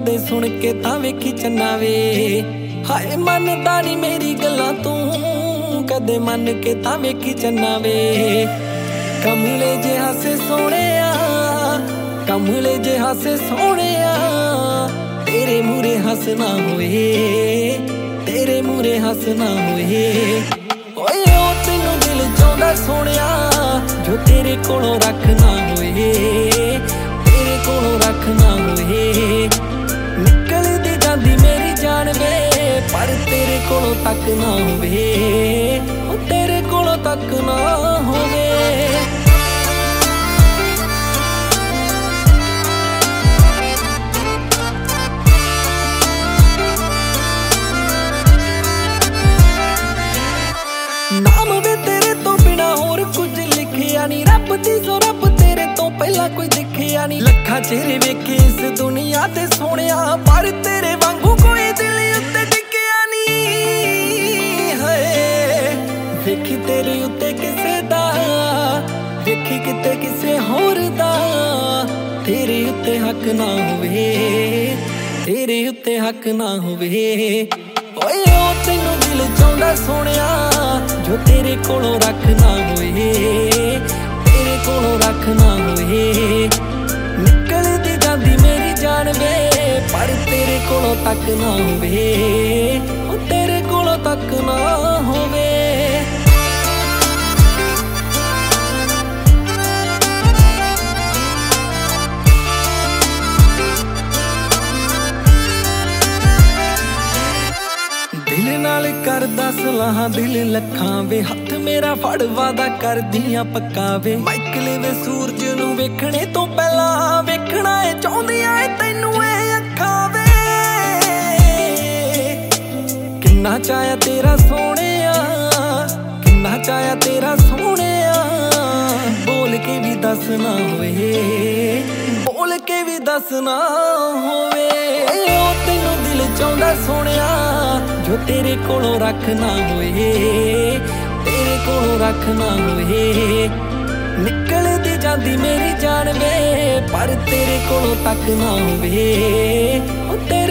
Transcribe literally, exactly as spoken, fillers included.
कदे सुन के तां वेखी चन्ना वे। हाय मनदा नी मेरी गल्लां तू कदे मन के तां वेखी चन्ना वे। कमले जे हासे सोहणिया कमले जे हासे सोहणिया तेरे मूरे हसना होए तेरे मूरे हसना होए। ओए ओ तैनू दिल चाहुंदा सोहणिया जो तेरे कोलों रखना होए तेरे कोलों रखना होए। निकलदी जांदी मेरी जान वे पर तेरे कोलों तक ना होवे ओ तेरे कोलों तक ना होवे। नाम वे तेरे तो बिना होर कुछ लिखिया नी रब दी सो रब तेरे तो पहला कोई दिखिया नी। लखा चेहरे वेखे इस दुनिया ते सोहणिया पर तेरे वांगू कोई दिल उत्ते टिकिया नी। हाय वेखी तेरे उत्ते किसे दा वेखी किते किसे होर दा तेरे उत्ते हक ना होवे तेरे उत्ते हक ना होवे। ओए ओ तैनू दिल चाहुंदा सोहणिया जो तेरे कोलों रखना होए तेरे कोलों रखना होए। निकलदी जांदी मेरी जान वे पर तेरे कोलों तक ना होवे ओ तेरे कोलों तक ना होवे। दिल नाल करदा सलाहां दिल लखां वे हथ मेरा फड़ वादा कर दियां पक्का वे। माइकल वे सूरज नू वेखणे तो पहला वेखना ए चाहुंदियां ए तैनू ए अखां वे। किन्ना चाया तेरा सोहणिया किन्ना चाया तेरा सोहणिया बोल के भी दस ना होवे बोल के भी दस ना होवे। ओ तैनू दिल चाहुंदा सोहणिया जो तेरे कोलों रखना होए तेरे कोलों रखना होए। निकलदी जांदी मेरी जान वे पर तेरे कोलों तक ना होवे ओ तेरे